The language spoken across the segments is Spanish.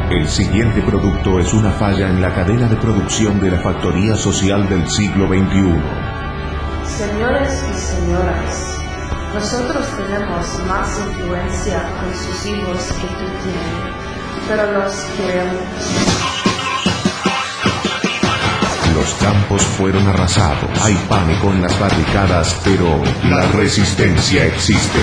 El siguiente producto es una falla en la cadena de producción de la factoría social del siglo XXI. Señores y señoras, nosotros tenemos más influencia con sus hijos que tú tienes, pero los queremos. Los campos fueron arrasados, hay pánico en las barricadas, pero la resistencia existe.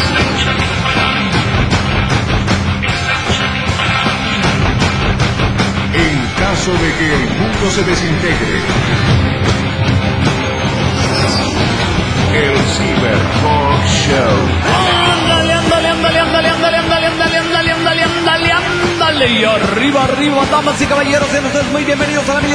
En caso de que el mundo se desintegre, el Cyber Talk Show. Ándale, ándale, ándale, ándale, ándale, ándale, ándale, ándale, ándale, ándale, ándale. Y arriba, arriba, damas y caballeros, sean ustedes muy bienvenidos a la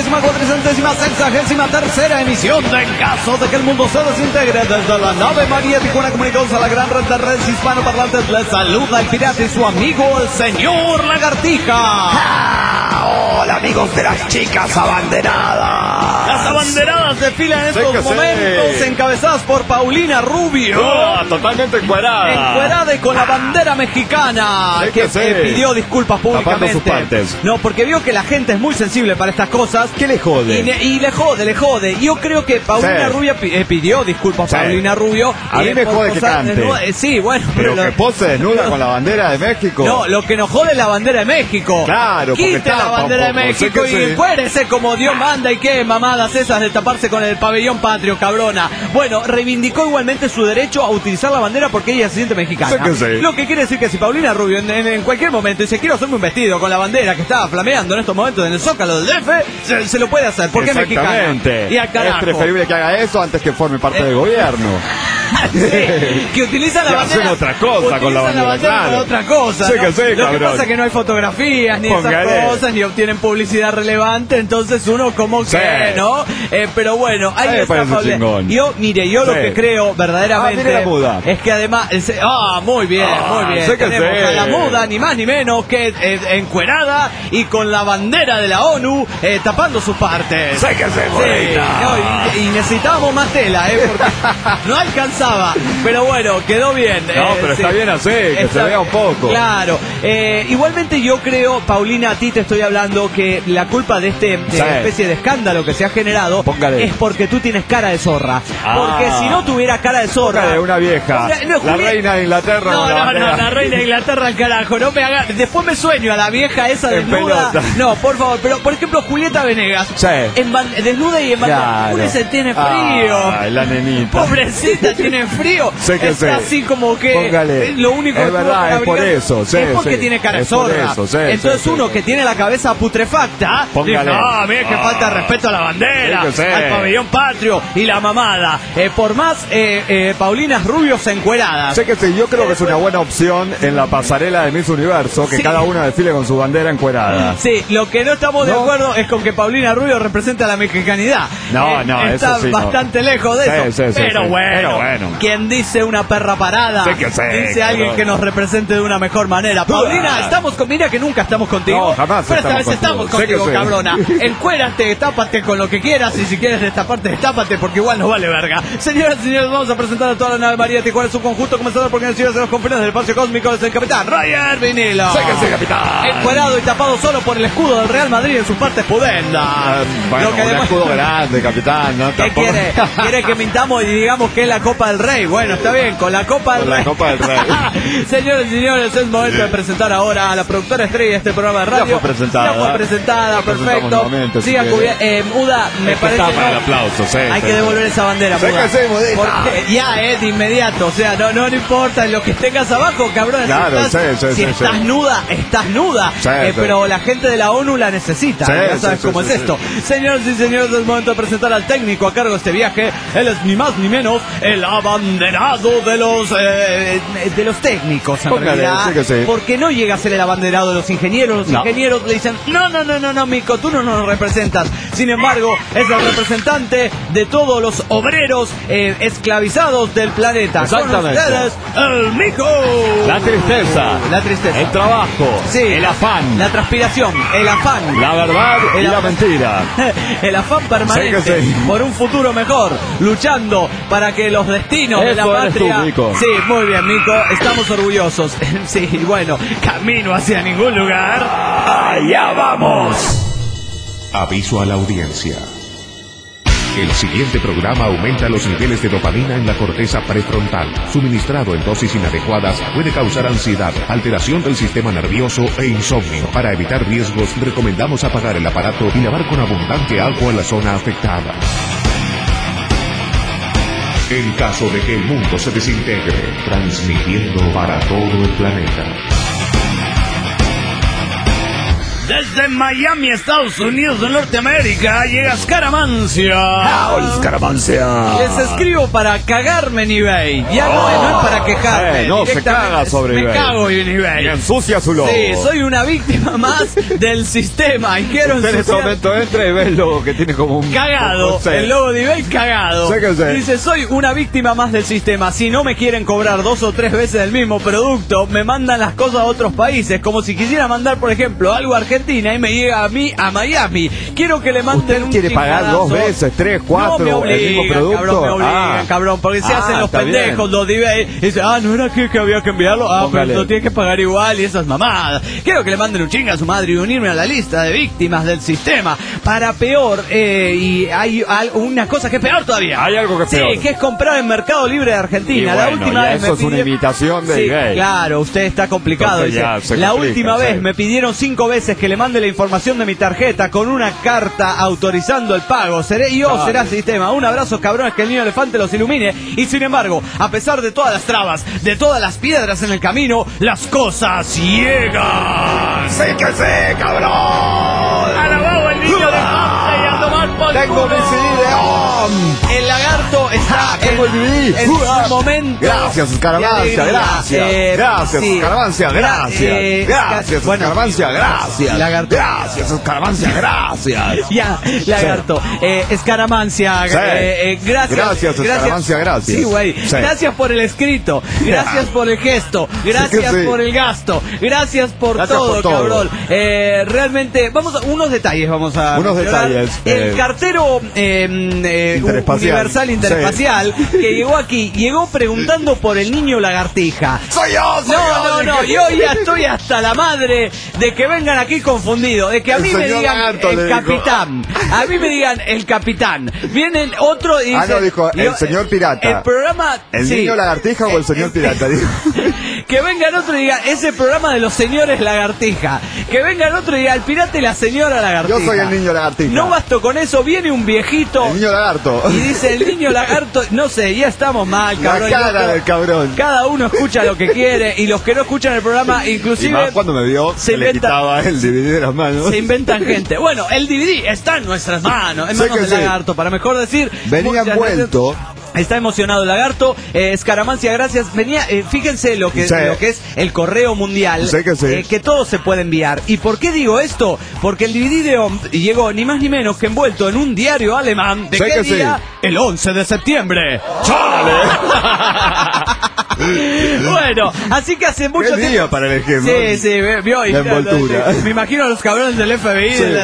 1463ª emisión de En caso de que el mundo se desintegre. Desde la nave María Tijuana comunicados a la gran red de redes hispanoparlantes, les saluda el pirata y su amigo, el señor Lagartija. Hola amigos de las chicas abanderadas. Las abanderadas desfilan en estos momentos, encabezadas por Paulina Rubio. Totalmente encuerada. Encuerada y con la bandera mexicana, que pidió disculpas públicamente. Sus partes. No, porque vio que la gente es muy sensible para estas cosas. ¿Qué le jode? Y le jode. Yo creo que Paulina Rubio pidió disculpas. Paulina Rubio. A mí me jode que cante. Sí, bueno. Pero que pose desnuda con la bandera de México. No, lo que nos jode es la bandera de México. Claro, quite la bandera de México y encuérese como Dios manda. Y qué mamadas esas de taparse con el pabellón patrio, cabrona. Bueno, reivindicó igualmente su derecho a utilizar la bandera porque ella se siente mexicana. Lo que quiere decir que si Paulina Rubio en cualquier momento dice quiero hacerme un vestido con la bandera que está flameando en estos momentos en el Zócalo del DF, se lo puede hacer porque es mexicana. Y al carajo. Es preferible que haga eso antes que forme parte del gobierno. Sí, que utiliza la bandera. Hacen otra cosa con la bandera, claro. Otra cosa, ¿no? Lo que pasa es que no hay fotografías ni esas cosas, ni obtienen publicidad relevante, entonces uno como que, ¿no? Pero bueno, ahí está Paulina. Yo lo que creo verdaderamente es que además, muy bien. Tenemos a la muda, ni más ni menos que encuerada y con la bandera de la ONU tapando sus partes. Y necesitábamos más tela, porque no alcanzaba. Pero bueno, quedó bien. No, pero está bien así, que se vea un poco. Claro. Igualmente yo creo, Paulina, a ti te estoy hablando que la culpa de especie de escándalo que se ha generado es porque tú tienes cara de zorra. Porque si no tuviera cara de zorra... de una vieja. La reina de Inglaterra. No, la reina de Inglaterra al carajo. No me haga... Después me sueño a la vieja esa desnuda. No, por favor. Pero, por ejemplo, Julieta Venegas. Desnuda y en bandera. Se tiene frío. La nenita. Pobrecita, tiene frío. Está así como que lo único es verdad, es por eso. Es porque tiene cara de zorra. Entonces uno que tiene la cabeza putrefacta dice, no, mira que falta de respeto a la bandera, al pabellón patrio y la mamada. Por más Paulinas Rubios encueradas. Yo creo que es una buena opción en la pasarela de Miss Universo que cada una desfile con su bandera encuerada. Sí, lo que no estamos de acuerdo es con que Paulina Rubio representa la mexicanidad. Está bastante lejos de eso. Pero bueno, quien dice una perra parada, dice alguien que nos represente de una mejor manera. Paulina, mira que nunca estamos contigo. No, jamás. Pero esta vez estamos contigo, cabrona. Encuérate, tápate con lo que quieras y si quieres destaparte, destápate porque igual nos vale verga. Señoras y señores, vamos a presentar a toda la nave María Tijuana en su conjunto, comenzando por quienes siguen los confines del espacio cósmico, es el capitán Roger Vinilo. Capitán. Encuerado y tapado solo por el escudo del Real Madrid en sus partes pudendas. Un escudo grande, capitán. ¿Qué quiere? ¿Quiere que mintamos y digamos que es la Copa del Rey? Bueno, está bien, con la Copa del Rey. La Copa del Rey. Señores y señores, es momento de presentar ahora a la productora estrella de este programa de radio. Ya fue presentada, perfecto. Siga Muda, me parece que el aplauso, hay que devolver esa bandera, Muda. Ya, de inmediato, o sea, no importa lo que tengas abajo, cabrón. Claro, si estás nuda, estás nuda. Pero la gente de la ONU la necesita. Ya sabes cómo es esto. Señores y señores, es momento de presentar al técnico a cargo de este viaje. Él es ni más ni menos el abanderado de los técnicos, en realidad. Porque no llega a ser el abanderado de los ingenieros. Los ingenieros le dicen, no, mico, tú no nos representas. Sin embargo, es el representante de todos los obreros esclavizados del planeta. Exactamente. Con ustedes, el mico. La tristeza. El trabajo. Sí. El afán. La transpiración. El afán. La verdad y la mentira. El afán permanente por un futuro mejor. Luchando para que los destinos de la patria. Tú, Mico. Sí, muy bien, Mico. Estamos orgullosos. Sí, bueno, camino hacia ningún lugar. ¡Allá vamos! Aviso a la audiencia. El siguiente programa aumenta los niveles de dopamina en la corteza prefrontal. Suministrado en dosis inadecuadas puede causar ansiedad, alteración del sistema nervioso e insomnio. Para evitar riesgos, recomendamos apagar el aparato y lavar con abundante agua en la zona afectada. En caso de que el mundo se desintegre, transmitiendo para todo el planeta. Desde Miami, Estados Unidos de Norteamérica, llega Scaramanzia. Scaramanzia. Les escribo para cagarme en eBay. Ya no es para quejarme. No, se caga sobre eBay. Me cago en eBay. Y ensucia su logo. Sí, soy una víctima más del sistema. Y quiero ensuciar. En este momento entra y ve el logo que tiene como un... Cagado. El logo de eBay cagado. Dice, soy una víctima más del sistema. Si no me quieren cobrar 2 o 3 veces el mismo producto, me mandan las cosas a otros países. Como si quisiera mandar, por ejemplo, algo a Argentina y me llega a mí a Miami. Quiero que le manden un quiere pagar 2 veces, 3, 4 no me obligan, el mismo producto. Cabrón, me obligan, cabrón, porque se hacen los pendejos, los de eBay. Y dicen, no era que había que enviarlo. Pero lo tiene que pagar igual y esas mamadas. Quiero que le manden un chinga a su madre y unirme a la lista de víctimas del sistema. Para peor, y hay una cosa que es peor todavía. Hay algo que es peor. Sí, que es comprar en Mercado Libre de Argentina. Bueno, la última vez eso es una imitación de eBay. Claro, usted está complicado. Dice, la última vez me pidieron 5 veces que le mande la información de mi tarjeta con una carta autorizando el pago. Seré yo, será sistema. Un abrazo, cabrones, que el niño elefante los ilumine. Y sin embargo, a pesar de todas las trabas, de todas las piedras en el camino, las cosas llegan. ¡Sí que sí, cabrón! ¡Alabado el niño elefante y a tomar por tengo mi CD de El lagarto está en su momento. Gracias, Scaramanzia, gracias. Gracias, Scaramanzia, gracias. Gracias, Scaramanzia, gracias. Lagarto. Gracias, Scaramanzia, gracias. Ya, lagarto. Scaramanzia, gracias. Gracias, Scaramanzia, gracias. Sí, güey. Gracias por el escrito. Gracias por el gesto. Gracias por el gasto. Gracias por todo, cabrón. Realmente, vamos a unos detalles. Unos detalles. El cartero Universal Interespacial que llegó aquí, llegó preguntando por el niño lagartija. ¡Soy yo! No, yo ya estoy hasta la madre de que vengan aquí confundidos, de que a mí me digan el capitán, a mí me digan el capitán, vienen otro y dicen, no, dijo el señor pirata. El programa... ¿El niño lagartija o el señor pirata? Dijo. Que vengan otro y digan, ese programa de los señores lagartija. Que vengan otro y digan, el pirata y la señora lagartija. Yo soy el niño lagartija. No basto con eso, viene un viejito. El niño lagarto. Y dice, el niño lagarto, no sé, ya estamos mal, cabrón. La cara del cabrón. Cada uno escucha lo que quiere y los que no escuchan el programa, inclusive... Y más cuando me vio, se le quitaba el DVD de las manos. Se inventan gente. Bueno, el DVD está en nuestras manos, en manos del lagarto, para mejor decir... Venía envuelto... Está emocionado el lagarto. Scaramanzia, gracias. Venía, fíjense lo que es el correo mundial, que todo se puede enviar. ¿Y por qué digo esto? Porque el DVD de OMT llegó ni más ni menos que envuelto en un diario alemán. ¿De qué día? El 11 de septiembre. ¡Chale! Bueno, así que hace mucho tiempo... día para el ejemplo. Sí, vio la envoltura. Me imagino a los cabrones del FBI.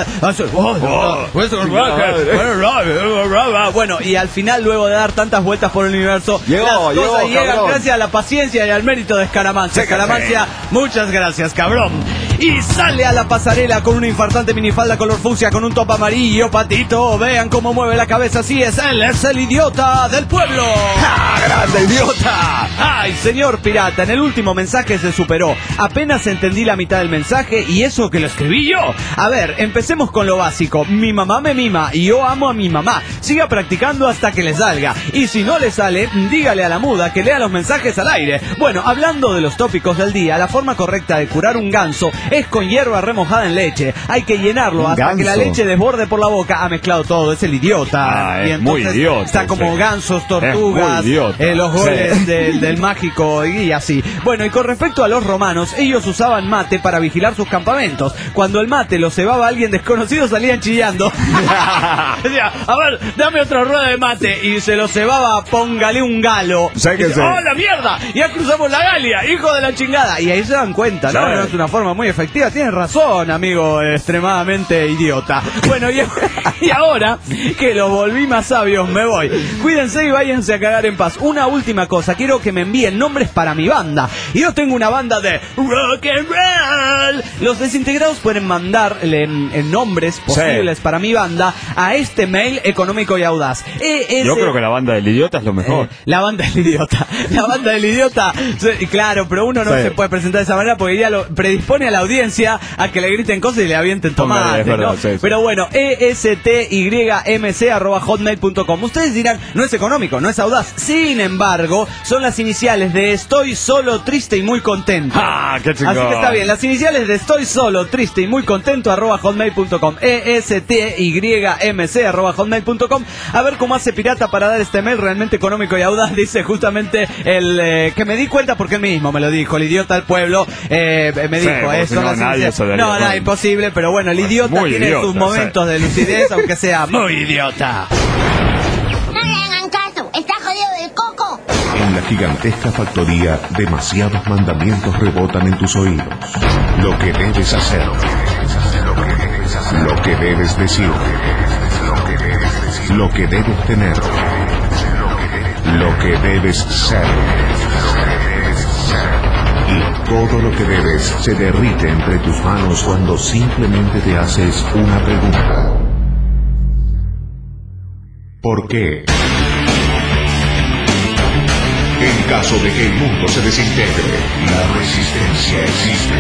Bueno, y al final, luego de dar tantas vueltas por el universo, llegó, llegan gracias a la paciencia y al mérito de Scaramanzia. Scaramanzia, muchas gracias, cabrón. Y sale a la pasarela con una infartante minifalda color fucsia con un top amarillo, patito. Vean cómo mueve la cabeza, así es, él es el idiota del pueblo. ¡Ja, grande idiota! Ay, señor pirata, en el último mensaje se superó. Apenas entendí la mitad del mensaje y eso que lo escribí yo. A ver, empecemos con lo básico. Mi mamá me mima y yo amo a mi mamá. Siga practicando hasta que le salga. Y si no le sale, dígale a la muda que lea los mensajes al aire. Bueno, hablando de los tópicos del día, la forma correcta de curar un ganso es con hierba remojada en leche. Hay que llenarlo hasta que la leche desborde por la boca. Ha mezclado todo, es el idiota. Y muy idiota. Está como gansos, tortugas, los goles del mágico y así. Bueno, y con respecto a los romanos, ellos usaban mate para vigilar sus campamentos. Cuando el mate lo cebaba a alguien desconocido, salían chillando. Decía, a ver, dame otra rueda de mate. Y se lo cebaba, póngale un galo. Dice, ¡oh, la mierda! Ya cruzamos la Galia, hijo de la chingada. Y ahí se dan cuenta, ¿no? Es una forma muy efectiva efectiva. Tienes razón, amigo extremadamente idiota. Bueno, y ahora que los volví más sabios, me voy. Cuídense y váyanse a cagar en paz. Una última cosa, quiero que me envíen nombres para mi banda. Y yo tengo una banda de rock and roll. Los desintegrados pueden mandarle nombres posibles para mi banda a este mail económico y audaz. Yo creo que la banda del idiota es lo mejor. La banda del idiota. La banda del idiota, claro, pero uno no se puede presentar de esa manera porque ya lo predispone a la audiencia a que le griten cosas y le avienten tomates, ¿no? Pero bueno, estymc@hotmail.com. Ustedes dirán, no es económico, no es audaz. Sin embargo, son las iniciales de estoy solo, triste y muy contento. ¡Ah, qué chingón! Así que está bien, las iniciales de estoy solo, triste y muy contento @hotmail.com. estymc@hotmail.com. A ver cómo hace Pirata para dar este mail realmente económico y audaz. Dice justamente el que me di cuenta porque él mismo me lo dijo, el idiota del pueblo, me dijo eso. No, imposible, pero bueno, el idiota tiene sus momentos de lucidez, aunque sea muy idiota. No le hagan caso, está jodido del coco. En la gigantesca factoría, demasiados mandamientos rebotan en tus oídos. Lo que debes hacer, lo que debes decir, lo que debes tener, lo que debes ser. Y todo lo que debes se derrite entre tus manos cuando simplemente te haces una pregunta. ¿Por qué? En caso de que el mundo se desintegre, la resistencia existe.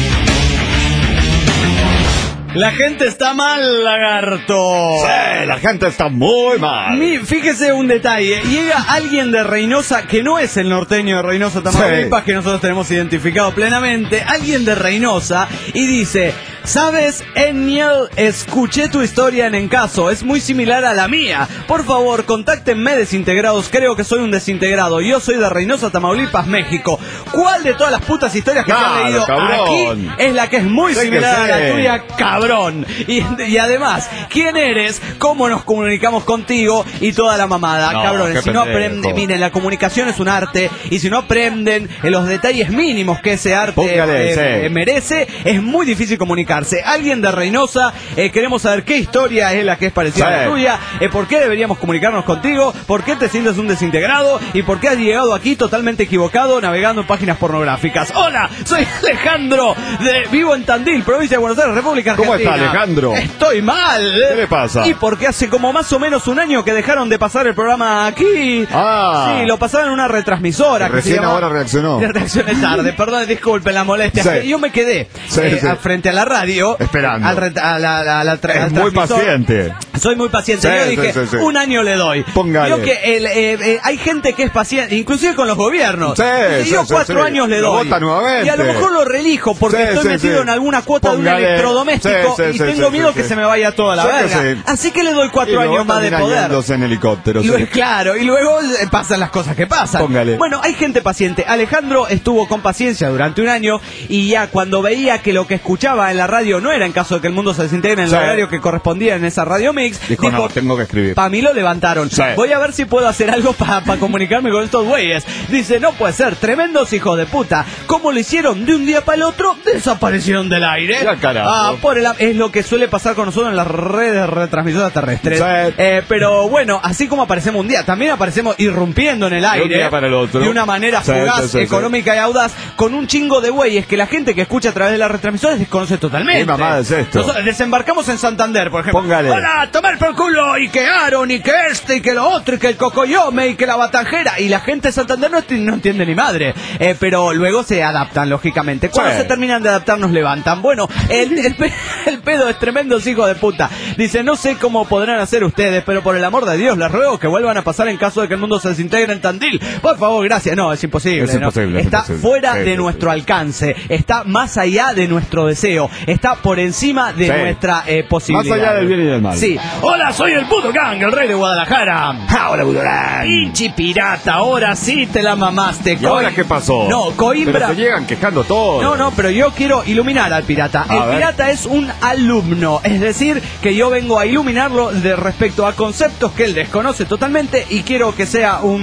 La gente está mal, lagarto. Sí, la gente está muy mal. Fíjese un detalle. Llega alguien de Reynosa, que no es el norteño de Reynosa, Tamaulipas, que nosotros tenemos identificado plenamente. Alguien de Reynosa y dice: ¿sabes, Eniel? Escuché tu historia en Encaso. Es muy similar a la mía. Por favor, contáctenme, desintegrados. Creo que soy un desintegrado. Yo soy de Reynosa, Tamaulipas, México. ¿Cuál de todas las putas historias que te han leído aquí es la que es muy similar a la tuya, cabrón? Y además, ¿quién eres? ¿Cómo nos comunicamos contigo? Y toda la mamada, cabrones. Si no aprenden, miren, la comunicación es un arte. Y si no aprenden en los detalles mínimos que ese arte merece, es muy difícil comunicarse. Alguien de Reynosa, queremos saber qué historia es la que es parecida a la tuya, por qué deberíamos comunicarnos contigo, por qué te sientes un desintegrado y por qué has llegado aquí totalmente equivocado navegando en páginas pornográficas. Hola, soy Alejandro, vivo en Tandil, provincia de Buenos Aires, República Argentina. ¿Cómo está, Alejandro? Estoy mal. ¿Qué le pasa? Y porque hace como más o menos un año que dejaron de pasar el programa aquí. Sí, lo pasaban en una retransmisora. Recién ahora reaccionó. Reaccioné tarde, perdón, disculpen la molestia. Yo me quedé frente a la radio esperando. Es muy paciente. Soy muy paciente. Yo dije, un año le doy. Póngale. Yo que hay gente que es paciente, inclusive con los gobiernos. Yo 4 años le doy. Vota nuevamente. Y a lo mejor lo reelijo porque estoy metido en alguna cuota de un electrodoméstico y tengo miedo que se me vaya toda la verga. Así que le doy 4 años más de poder. En helicóptero. Claro, y luego pasan las cosas que pasan. Póngale. Bueno, hay gente paciente. Alejandro estuvo con paciencia durante un año y ya cuando veía que lo que escuchaba en la radio no era en caso de que el mundo se desintegre en el horario que correspondía en esa radio mix, dijo, no, tengo que escribir. Para mí lo levantaron. Voy a ver si puedo hacer algo para comunicarme con estos güeyes. Dice, no puede ser, tremendos hijos de puta. ¿Cómo lo hicieron? De un día para el otro desaparecieron del aire. Es lo que suele pasar con nosotros en las redes retransmisoras terrestres. Pero bueno, así como aparecemos un día, también aparecemos irrumpiendo en el aire. De un día para el otro. De una manera fugaz, económica y audaz, con un chingo de güeyes que la gente que escucha a través de las retransmisoras desconoce totalmente. ¿Qué mamada es esto? Nosotros desembarcamos en Santander, por ejemplo. Póngale. ¡Hola, tomar por culo! Y que Aaron, y que y que lo otro, y que el cocoyome, y que la batanjera. Y la gente de Santander no entiende ni madre. Pero luego se adaptan, lógicamente. Cuando se terminan de adaptar, nos levantan. Bueno, el pedo es tremendos hijos de puta. Dice, no sé cómo podrán hacer ustedes, pero por el amor de Dios, les ruego que vuelvan a pasar en caso de que el mundo se desintegre en Tandil. Por favor, gracias. No, es imposible. Está fuera de nuestro alcance. Está más allá de nuestro deseo. Está por encima de nuestra posibilidad. Más allá del bien y del mal. Sí. Hola, soy el puto Gang, el rey de Guadalajara. Hola, puto Gang. Pinche pirata, ahora sí te la mamaste. ¿Y ahora qué pasó? No, Coimbra. Pero se llegan quejando todos. No, pero yo quiero iluminar al pirata. El pirata es un alumno. Es decir, que yo yo vengo a iluminarlo respecto a conceptos que él desconoce totalmente y quiero que sea un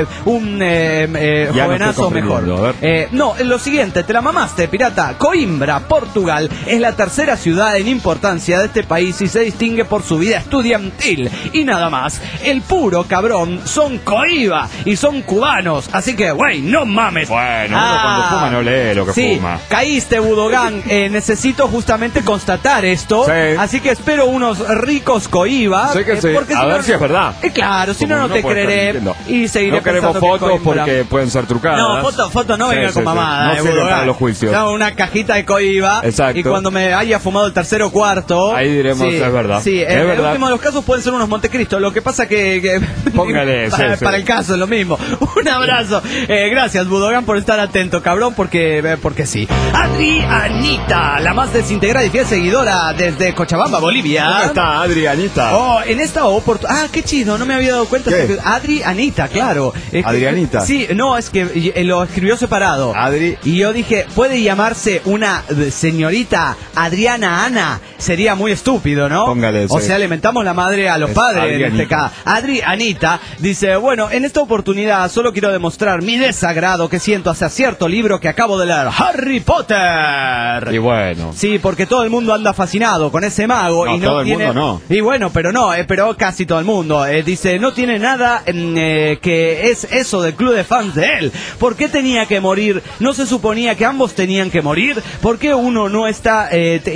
jovenazo mejor. No, lo siguiente, te la mamaste, pirata. Coimbra, Portugal, es la tercera ciudad en importancia de este país y se distingue por su vida estudiantil y nada más. El puro cabrón son Coiba y son cubanos, así que, güey, no mames. Bueno, uno cuando fuma no lee lo que fuma. Caíste, Budogán. Necesito justamente constatar esto, así que espero unos ricos Coiba. Porque a ver si es verdad. Claro, si no te creeré y seguiré. No queremos fotos porque pueden ser trucadas. No, foto no venga con mamada. No sirven para los juicios. Una cajita de Coiba. Exacto. Y cuando me haya fumado el tercero o cuarto, ahí diremos, es verdad. Sí, en el último de los casos pueden ser unos Montecristo. Lo que pasa que póngale para el caso es lo mismo. Un abrazo. Gracias, Budogán, por estar atento, cabrón, porque sí. Adrianita, la más desintegrada y fiel seguidora desde Cochabamba, Bolivia. ¿Cómo está, Adrianita? En esta oportunidad. Qué chido, no me había dado cuenta. Adrianita, claro. Adrianita. Sí, no, es que lo escribió separado. Adri. Y yo dije, puede llamarse una señorita Adriana Ana. Sería muy estúpido, ¿no? Póngale eso. O sea, le mentamos la madre a los padres Adrianita. En este caso. Adrianita dice, bueno, en esta oportunidad solo quiero demostrar mi desagrado que siento hacia cierto libro que acabo de leer, Harry Potter. Y bueno. Sí, porque todo el mundo anda fascinado con ese mago. No, y no todo tiene... el mundo no. Y bueno, pero casi todo el mundo. Dice, no tiene nada que es eso del club de fans de él. ¿Por qué tenía que morir? ¿No se suponía que ambos tenían que morir? ¿Por qué uno no está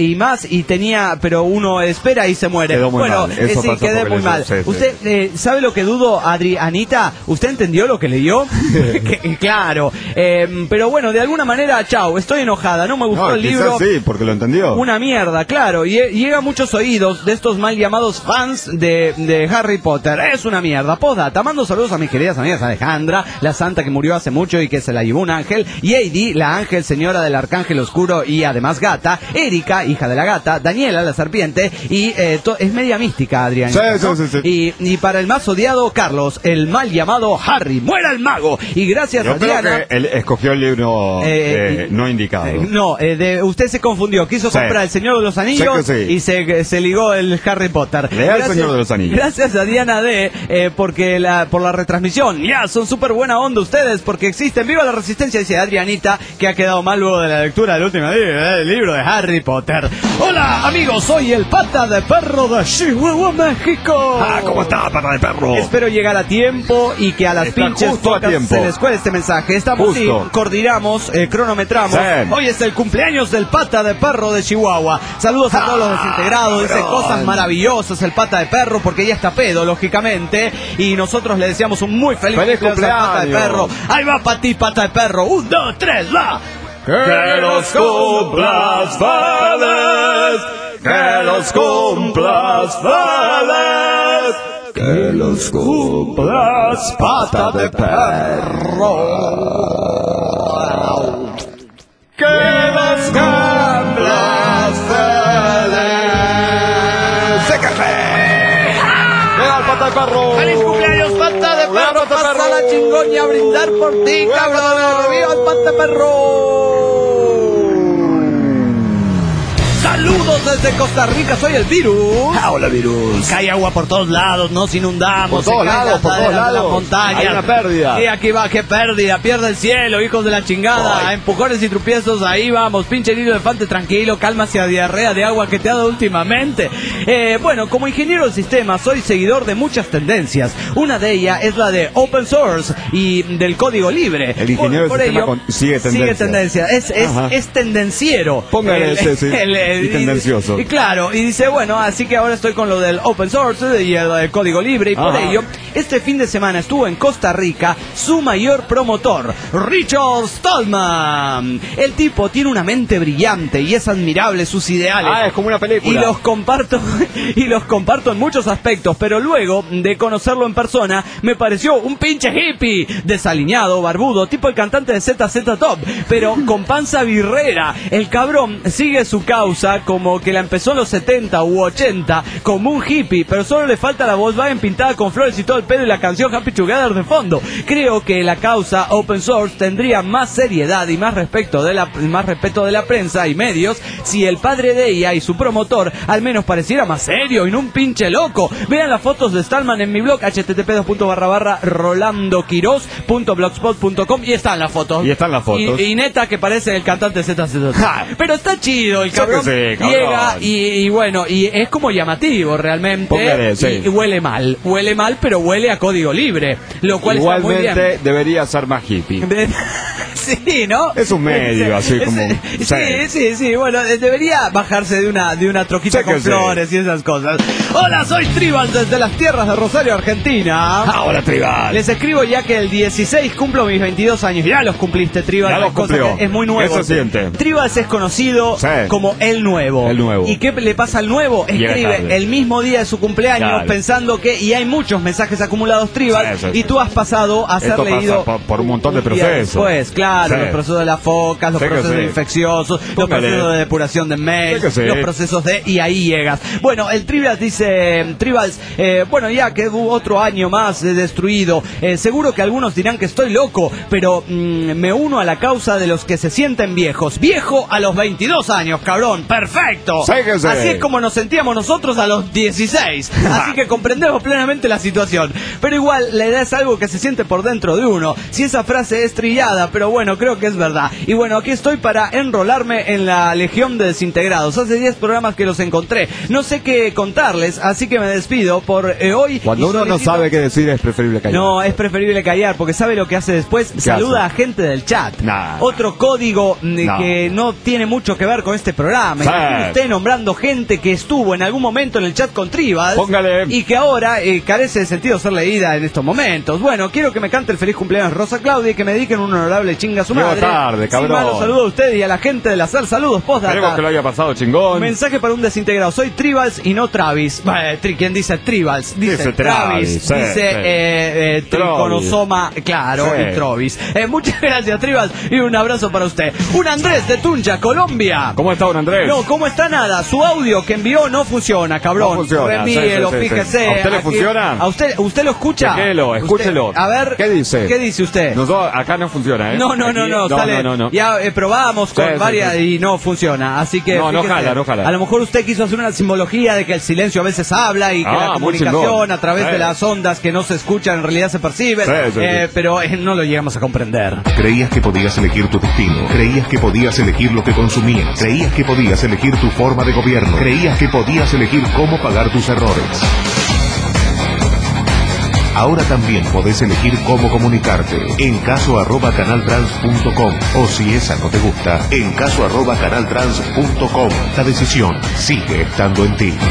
pero uno espera y se muere? Quedó muy mal. Eso sí, quedé muy mal. ¿Usted sabe lo que dudo, Adrianita? ¿Usted entendió lo que leyó? Claro. Pero bueno, de alguna manera, chao, estoy enojada, no me gustó el libro. Sí, porque lo entendió. Una mierda, claro. Y llega a muchos oídos de estos mal llamados fans de Harry Potter. Es una mierda. Postdata, mando saludos a mis queridas amigas Alejandra, la santa que murió hace mucho y que se la llevó un ángel, y Heidi, la ángel señora del arcángel oscuro y además gata, Erika, hija de la gata, Daniela, la serpiente, y es media mística, Adrián. Sí. Y para el más odiado, Carlos, el mal llamado Harry, muera el mago. Y gracias a Diana. Creo que él escogió el libro no indicado. Usted se confundió, quiso comprar El Señor de los Anillos y se ligó el Harry Potter. Lea El Señor de los Anillos. Gracias a Diana D, por la retransmisión. Ya, son súper buena onda ustedes porque existen. ¡Viva la resistencia! Dice Adrianita, que ha quedado mal luego de la lectura del último libro de Harry Potter. Hola, amigos, soy el Pata de Perro de Chihuahua, México. ¿Cómo está, Pata de Perro? Espero llegar a tiempo y que a las pinches pocas se les cuele este mensaje. Estamos coordinamos, cronometramos. Hoy es el cumpleaños del Pata de Perro de Chihuahua. Saludos a todos los desintegrados. Dice cosas maravillosas el Pata de Perro porque ya está pedo, lógicamente. Y nosotros le deseamos un muy feliz cumpleaños al Pata de Perro. Ahí va para ti, Pata de Perro. 1, 2, 3, va. Que los cumplas feliz, que los cumplas feliz, que los cumplas, Pata de Perro. Que los cumplas feliz. ¡Sécate! ¡Venga el Pata de Perro! ¡Feliz cumpleaños, Pata de Perro! ¡Pasa la chingoña a brindar por ti, cabrón! ¡Viva el Pata de Perro! Saludos desde Costa Rica, soy el Virus. Hola, Virus. Cae agua por todos lados, nos inundamos. Por todos lados. Las montañas. Hay una pérdida. Y aquí va, qué pérdida. Pierde el cielo, hijos de la chingada. A empujones y tropiezos, ahí vamos. Pinche Lirio Elefante, tranquilo, calma hacia diarrea de agua que te ha dado últimamente. Bueno, como ingeniero del sistema, soy seguidor de muchas tendencias. Una de ellas es la de open source y del código libre. El ingeniero del sistema sigue tendencia. Es tendenciero. Póngale ese, y tendencioso. Y claro, y dice, bueno, así que ahora estoy con lo del open source y el código libre, y por ello, este fin de semana estuvo en Costa Rica su mayor promotor, Richard Stallman. El tipo tiene una mente brillante y es admirable sus ideales. Es como una película. Y los comparto en muchos aspectos, pero luego de conocerlo en persona, me pareció un pinche hippie, desaliñado, barbudo, tipo el cantante de ZZ Top, pero con panza birrera. El cabrón sigue su causa como como que la empezó en los 70 u 80 como un hippie, pero solo le falta la Volkswagen pintada con flores y todo el pedo y la canción Happy Together de fondo. Creo que la causa open source tendría más seriedad y más respeto de la prensa y medios si el padre de ella y su promotor al menos pareciera más serio y no un pinche loco. Vean las fotos de Stallman en mi blog http://rolandoquiros.blogspot.com y están las fotos. Y neta que parece el cantante ZZ. Pero está chido el cabrón. Llega y bueno, y es como llamativo realmente. Póngale, y huele mal, pero huele a código libre, lo cual igualmente está muy bien. Debería ser más hippie. Sí, ¿no? Es un medio, así como... Sí, bueno, debería bajarse de una troquita con flores y esas cosas. Hola, soy Tribal desde las tierras de Rosario, Argentina. Hola, Tribal. Les escribo ya que el 16 cumplo mis 22 años. Ya los cumpliste, Tribal. Ya los cumplió. Es muy nuevo. Eso siente. Tribal es conocido como el nuevo. El nuevo. ¿Y qué le pasa al nuevo? Escribe el mismo día de su cumpleaños pensando que... Y hay muchos mensajes acumulados, Tribal, y tú has pasado a ser leído... por un montón de procesos. Pues, claro, los procesos de las focas, los procesos infecciosos, los procesos de depuración de mail, los procesos de... Y ahí llegas. Bueno, el Tribals dice... bueno, ya que otro año más destruido. Seguro que algunos dirán que estoy loco, pero me uno a la causa de los que se sienten viejos. Viejo a los 22 años, cabrón. ¡Perfecto! Así es como nos sentíamos nosotros a los 16. Así que comprendemos plenamente la situación. Pero igual, la edad es algo que se siente por dentro de uno. Si esa frase es trillada, pero bueno, creo que es verdad. Y bueno, aquí estoy para enrolarme en la Legión de Desintegrados. Hace 10 programas que los encontré. No sé qué contarles, así que me despido por hoy. Cuando uno no sabe qué decir, es preferible callar. No, es preferible callar, porque ¿sabe lo que hace después? Saluda a gente del chat. Otro código que no tiene mucho que ver con este programa. Imagínese usted nombrando gente que estuvo en algún momento en el chat con Tribals. Póngale. Y que ahora carece de sentido ser leída en estos momentos. Bueno, quiero que me cante el feliz cumpleaños Rosa Claudia y que me dediquen un honorable chinga a su madre. Tarde, cabrón. Sin malo, saludo a usted y a la gente de la sal. Saludos, postdata. Esperemos que lo haya pasado chingón. Mensaje para un desintegrado. Soy Tribals y no Travis. ¿Quién dice Tribals? Dice Travis. Dice Triconosoma. Claro, y Travis. Muchas gracias, Tribals, y un abrazo para usted. Un Andrés de Tunja, Colombia. ¿Cómo está un Andrés? No, ¿cómo está nada? Su audio que envió no funciona, cabrón. No funciona. Reenvíelo, fíjese. ¿A usted le funciona? ¿A usted lo escucha? Escúchelo. A ver. ¿Qué dice? ¿Qué dice usted? Acá no funciona, ¿eh? No. Ya probamos con varias y no funciona. Así que. No jala. A lo mejor usted quiso hacer una simbología de que el silencio a veces habla y que la comunicación a través de las ondas que no se escuchan en realidad se perciben. Pero no lo llegamos a comprender. Creías que podías elegir tu destino. Creías que podías elegir lo que consumías. Creías que podías elegir tu forma de gobierno. Creías que podías elegir cómo pagar tus errores. Ahora también podés elegir cómo comunicarte. En caso@canaltrans.com. O si esa no te gusta, en caso@canaltrans.com. La decisión sigue estando en ti.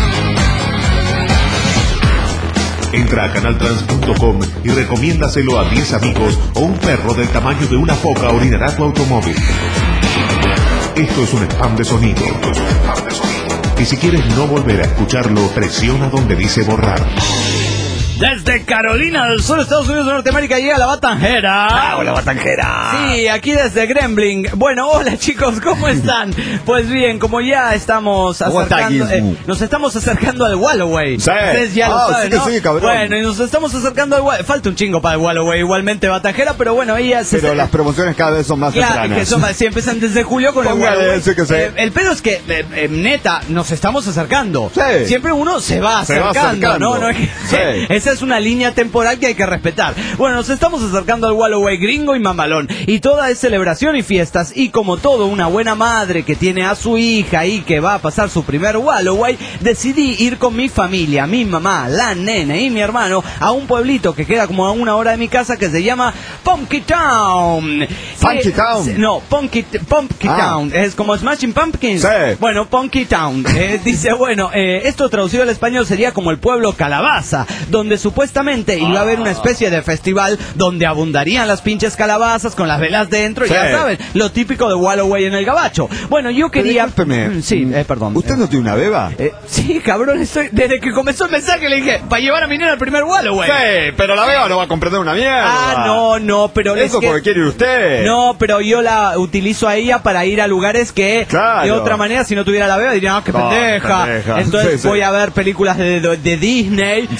Entra a canaltrans.com y recomiéndaselo a 10 amigos o un perro del tamaño de una foca orinará tu automóvil. Esto es un spam de sonido. Y si quieres no volver a escucharlo, presiona donde dice borrar. Desde Carolina del Sur, Estados Unidos de Norteamérica, llega la Batanjera. ¡Hola, Batanjera! Sí, aquí desde Gremlin. Bueno, hola chicos, ¿cómo están? Pues bien, como ya estamos acercando, nos estamos acercando al Walloway. Sí. Ustedes ya lo saben, ¿no? Sí, cabrón. Bueno, y nos estamos acercando al Walloway. Falta un chingo para el Walloway, igualmente Batanjera, pero bueno, Pero las promociones cada vez son más cercanas. Sí, empiezan desde julio con el Walloway. Sí. El pedo es que, neta, nos estamos acercando. Sí. Siempre uno se va acercando, ¿no? Esa es una línea temporal que hay que respetar. Bueno, nos estamos acercando al Walloway gringo y mamalón. Y toda es celebración y fiestas. Y como todo, una buena madre que tiene a su hija y que va a pasar su primer Walloway, decidí ir con mi familia, mi mamá, la nene y mi hermano a un pueblito que queda como a 1 hora de mi casa que se llama Pumpkin Town. Funky Town. No, Pumpkin Town. Es como Smashing Pumpkins. Sí. Bueno, Pumpkin Town. Dice, bueno, esto traducido al español sería como el pueblo calabaza, donde donde supuestamente iba a haber una especie de festival donde abundarían las pinches calabazas con las velas dentro, ya saben, lo típico de Walloway en el gabacho. Bueno, yo quería... Sí, perdón. ¿Usted no tiene una beba? Sí, cabrón, desde que comenzó el mensaje le dije, para llevar a mi nena al primer Walloway. Sí, pero la beba no va a comprender una mierda. No, pero... Eso porque quiere ir usted. No, pero yo la utilizo a ella para ir a lugares que de otra manera, si no tuviera la beba, diría, qué pendeja. Entonces voy a ver películas de Disney,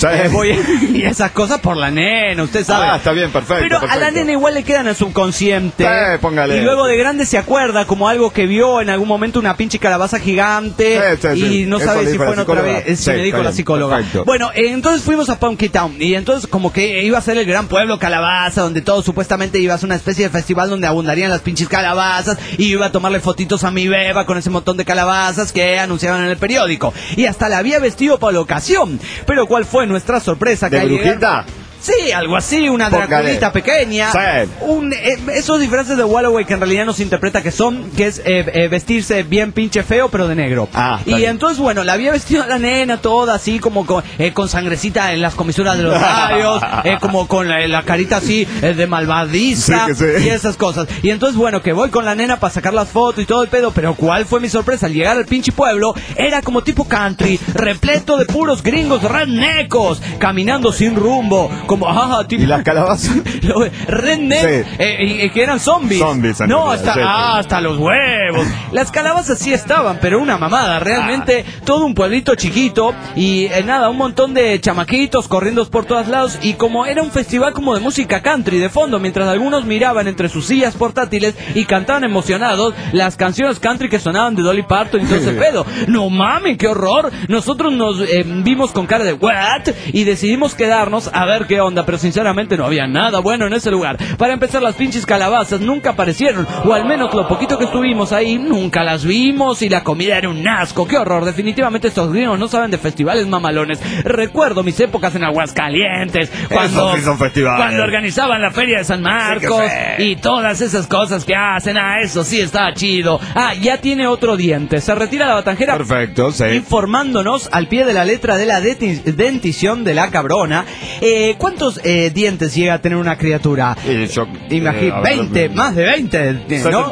y esas cosas por la nena, usted sabe. Está bien, perfecto. Pero a la nena igual le queda en el subconsciente. Póngale. Y luego de grande se acuerda como algo que vio en algún momento, una pinche calabaza gigante, y no sabe si fue en otra vez, si me dijo la psicóloga. Perfecto. Bueno, entonces fuimos a Punky Town, y entonces como que iba a ser el gran pueblo calabaza, donde todo supuestamente iba a ser una especie de festival donde abundarían las pinches calabazas, y iba a tomarle fotitos a mi beba con ese montón de calabazas que anunciaban en el periódico. Y hasta la había vestido para la ocasión. Pero ¿cuál fue nuestra sorpresa? ¿De brujita? Sí, algo así, una Draculita pequeña. Esos disfraces de Walloway que en realidad no se interpreta que es vestirse bien pinche feo, pero de negro. Y entonces, bueno, la había vestido la nena toda así, como con sangrecita en las comisuras de los labios, como con la carita así de malvadiza, y esas cosas. Y entonces, bueno, que voy con la nena para sacar las fotos y todo el pedo, pero ¿cuál fue mi sorpresa? Al llegar al pinche pueblo, era como tipo country, repleto de puros gringos rednecos, caminando sin rumbo, como y las calabazas redneck, que eran zombies no, hasta los huevos. Las calabazas sí estaban, pero una mamada, realmente todo un pueblito chiquito y nada, un montón de chamaquitos corriendo por todos lados, y como era un festival como de música country de fondo, mientras algunos miraban entre sus sillas portátiles y cantaban emocionados las canciones country que sonaban de Dolly Parton y todo ese pedo. No mames, qué horror. Nosotros nos vimos con cara de what y decidimos quedarnos a ver qué onda, pero sinceramente no había nada bueno en ese lugar. Para empezar, las pinches calabazas nunca aparecieron, o al menos lo poquito que estuvimos ahí nunca las vimos, y la comida era un asco. Qué horror, definitivamente estos gringos no saben de festivales mamalones. Recuerdo mis épocas en Aguascalientes, cuando organizaban la feria de San Marcos y todas esas cosas que hacen. Eso sí está chido. Ya tiene otro diente, se retira la batanjera. Perfecto, informándonos al pie de la letra de la dentición de la cabrona. ¿Cuántos dientes llega a tener una criatura? Imagínate, 20, más de 20, ¿no?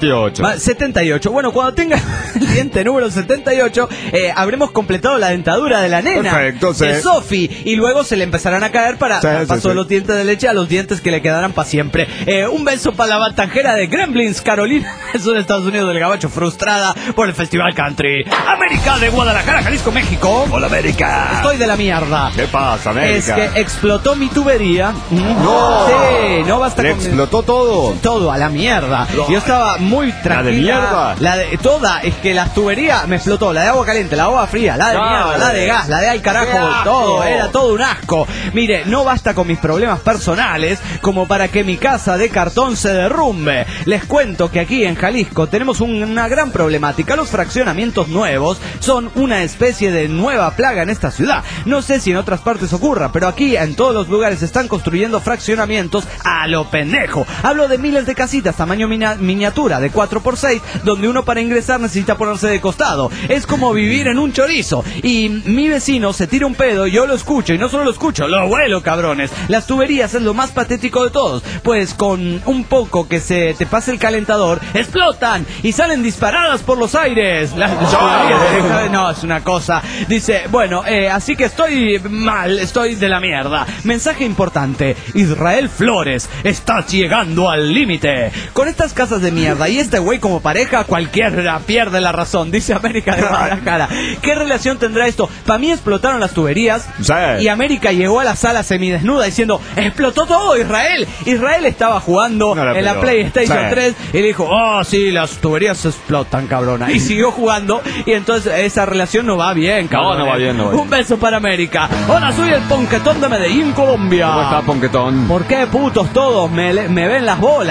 78. Bueno, cuando tenga el diente número 78, habremos completado la dentadura de la nena. Perfecto, de Sophie, y luego se le empezarán a caer para paso de los dientes de leche a los dientes que le quedarán para siempre. Un beso para la batanjera de Gremlins, Carolina, eso de Estados Unidos del Gabacho, frustrada por el Festival Country. América de Guadalajara, Jalisco, México. Hola, América. Estoy de la mierda. ¿Qué pasa, América? Es que explotó mi tubería. No. Sí, no basta con... explotó todo. Todo a la mierda. No. Yo estaba muy tranquila. ¿La de mierda? Toda, es que las tuberías me explotó. La de agua caliente, la de agua fría, la de mierda, la de gas, la de al carajo, todo. Era todo un asco. Mire, no basta con mis problemas personales como para que mi casa de cartón se derrumbe. Les cuento que aquí en Jalisco tenemos una gran problemática. Los fraccionamientos nuevos son una especie de nueva plaga en esta ciudad. No sé si en otras partes ocurra, pero aquí en todos los lugares se están construyendo fraccionamientos a lo pendejo. Hablo de miles de casitas tamaño miniatura de 4x6, donde uno para ingresar necesita ponerse de costado. Es como vivir en un chorizo. Y mi vecino se tira un pedo, yo lo escucho, y no solo lo escucho, lo huelo, cabrones. Las tuberías es lo más patético de todos, pues con un poco que se te pase el calentador, explotan y salen disparadas por los aires. Las tuberías, no, es una cosa. Dice, bueno, así que estoy mal, estoy de la mierda. Mensaje importante: Israel Flores, estás llegando al límite. Con estas casas de mierda y este güey como pareja, cualquiera pierde la razón, dice América de Guadalajara. ¿Qué relación tendrá esto? Para mí explotaron las tuberías y América llegó a la sala semidesnuda diciendo, explotó todo Israel. Israel estaba jugando en la PlayStation 3 y dijo, oh sí, las tuberías se explotan, cabrona. Y siguió jugando, y entonces esa relación no va bien, cabrón. No va bien. Un beso para América. Hola, soy el Ponquetón de Medellín, Colombia. ¿Cómo está, Ponquetón? ¿Por qué putos todos me ven las bolas?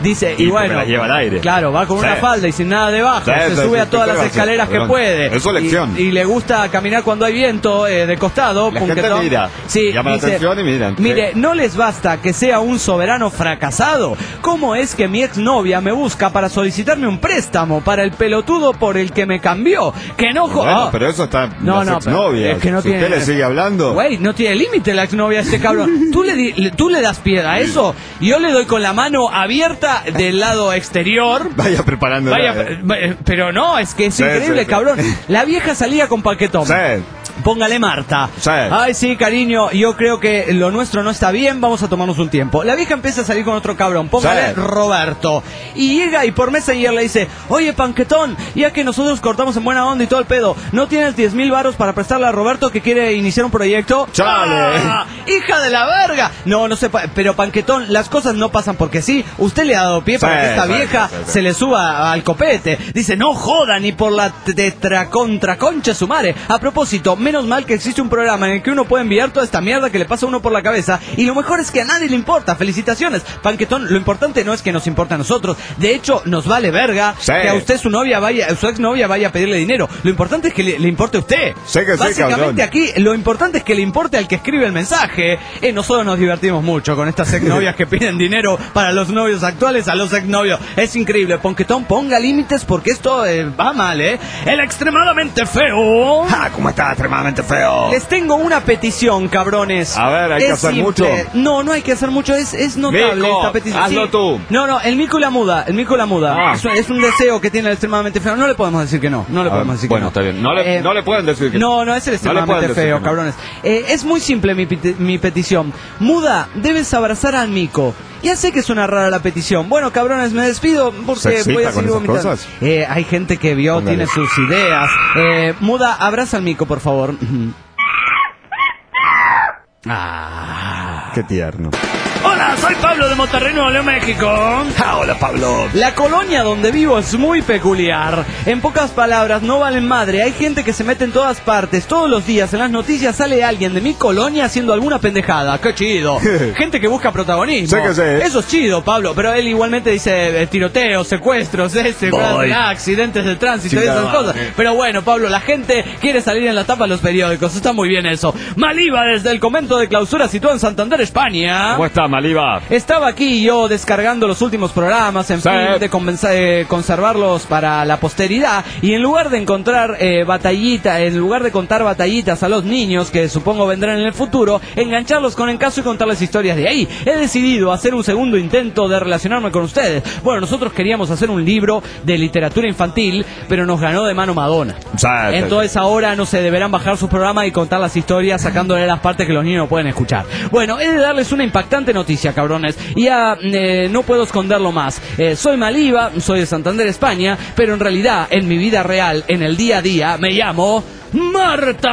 Dice, y bueno, la lleva al aire. Claro, va con una falda y sin nada debajo, se sube a todas las escaleras que puede. Es su elección. Y le gusta caminar cuando hay viento de costado. La gente mira, llama la atención y miran. Mire, ¿no les basta que sea un soberano fracasado? ¿Cómo es que mi exnovia me busca para solicitarme un préstamo para el pelotudo por el que me cambió? Que no bueno, pero eso está las exnovias. Es que no si tiene... usted le sigue hablando. Güey, no tiene límite la exnovia de ese cabrón. Tú le das pie a eso y yo le doy con la mano abierta del lado exterior. Vaya preparando. Pero no, es que es increíble, cabrón. La vieja salía con Panquetón. Póngale Marta. Ay, sí, cariño, yo creo que lo nuestro no está bien, vamos a tomarnos un tiempo. La vieja empieza a salir con otro cabrón, póngale Roberto. Y llega y por Messenger le dice, oye, Panquetón, ya que nosotros cortamos en buena onda y todo el pedo, ¿no tienes 10,000 varos para prestarle a Roberto que quiere iniciar un proyecto? ¡Chale! ¡Hija de la verga! No sé, pero Panquetón, las cosas no pasan porque sí. Usted le ha dado pie para que esta vieja se le suba al copete. Dice, no joda ni por la tetracontraconcha su madre. A propósito, menos mal que existe un programa en el que uno puede enviar toda esta mierda que le pasa a uno por la cabeza, y lo mejor es que a nadie le importa. Felicitaciones, Panquetón. Lo importante no es que nos importe a nosotros, de hecho nos vale verga que a usted su exnovia vaya a pedirle dinero. Lo importante es que le importe a usted. Básicamente aquí lo importante es que le importe al que escribe el mensaje. Nosotros nos divertimos mucho con estas exnovias que piden dinero para los novios actuales a los exnovios. Es increíble. Panquetón, ponga límites porque esto va mal, El extremadamente feo. ¿Cómo está extremadamente feo? Les tengo una petición, cabrones. A ver, hay que hacer mucho. No hay que hacer mucho, es notable Mico, esta petición. hazlo tú. No, el Mico la muda. Es un deseo que tiene el extrebadamente feo. No le podemos decir que no. Bueno, está bien. No le pueden decir que no. No es el extremadamente feo, cabrones. Es muy simple mi petición. Muda, debes abrazar al Mico. Ya sé que suena rara la petición. Bueno, cabrones, me despido porque voy a seguir vomitando. Hay gente que vio, tiene sus ideas. Muda, abraza al Mico, por favor. Qué tierno. Hola, soy Pablo de Monterrey, Nuevo León, México. Hola, Pablo. La colonia donde vivo es muy peculiar. En pocas palabras, no valen madre. Hay gente que se mete en todas partes. Todos los días en las noticias sale alguien de mi colonia haciendo alguna pendejada. ¡Qué chido! Gente que busca protagonismo. Eso es chido, Pablo. Pero él igualmente dice tiroteos, secuestros, accidentes de tránsito y esas cosas. Pero bueno, Pablo, la gente quiere salir en la tapa de los periódicos. Está muy bien eso. Maliva desde el convento de clausura situado en Santander, España. ¿Cómo está, Maliva? Estaba aquí yo descargando los últimos programas en fin de conservarlos para la posteridad, y en lugar de encontrar contar batallitas a los niños que supongo vendrán en el futuro, engancharlos con Encaso y contarles historias de ahí, he decidido hacer un segundo intento de relacionarme con ustedes. Bueno, nosotros queríamos hacer un libro de literatura infantil, pero nos ganó de mano Madonna. Entonces ahora no se deberán bajar su programa y contar las historias sacándole las partes que los niños no pueden escuchar. Bueno, he de darles una impactante noticia, cabrones, y ya no puedo esconderlo más. Soy Maliva, soy de Santander, España, pero en realidad, en mi vida real, en el día a día, me llamo Marta.